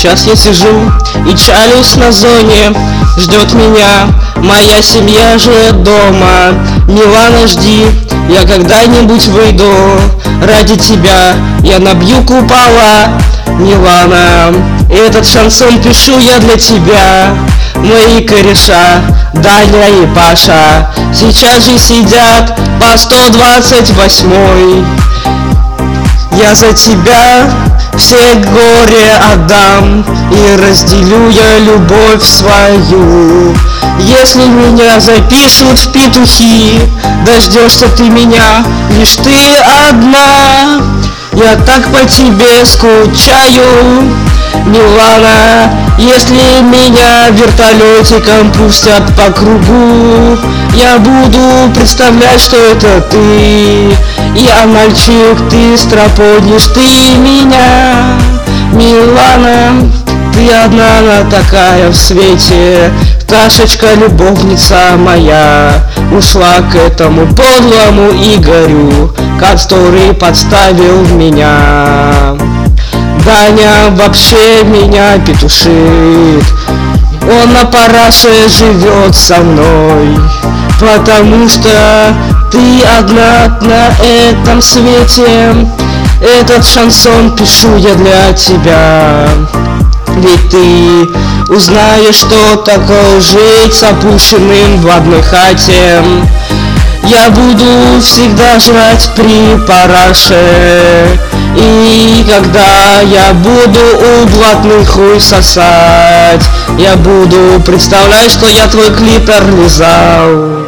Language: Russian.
Сейчас я сижу и чалюсь на зоне, ждет меня моя семья же дома. Милана, жди, я когда-нибудь выйду, ради тебя я набью купола. Милана, этот шансон пишу я для тебя. Мои кореша, Даня и Паша, сейчас же сидят по 128-й. Я за тебя все горе отдам и разделю я любовь свою. Если меня запишут в петухи, дождешься ты меня лишь ты одна. Я так по тебе скучаю, Милана. Если меня вертолетиком пустят по кругу, я буду представлять, что это ты. Я мальчик, ты стропонишь ты меня. Милана, ты одна такая в свете, пташечка, любовница моя. Ушла к этому подлому Игорю, который подставил меня. Даня вообще меня петушит, он на параше живет со мной, потому что ты одна на этом свете. Этот шансон пишу я для тебя, ведь ты узнаешь, что такое жить с опущенным в одной хате. Я буду всегда жрать при параше, и когда я буду у блатных хуй сосать, я буду представлять, что я твой клитор лизал.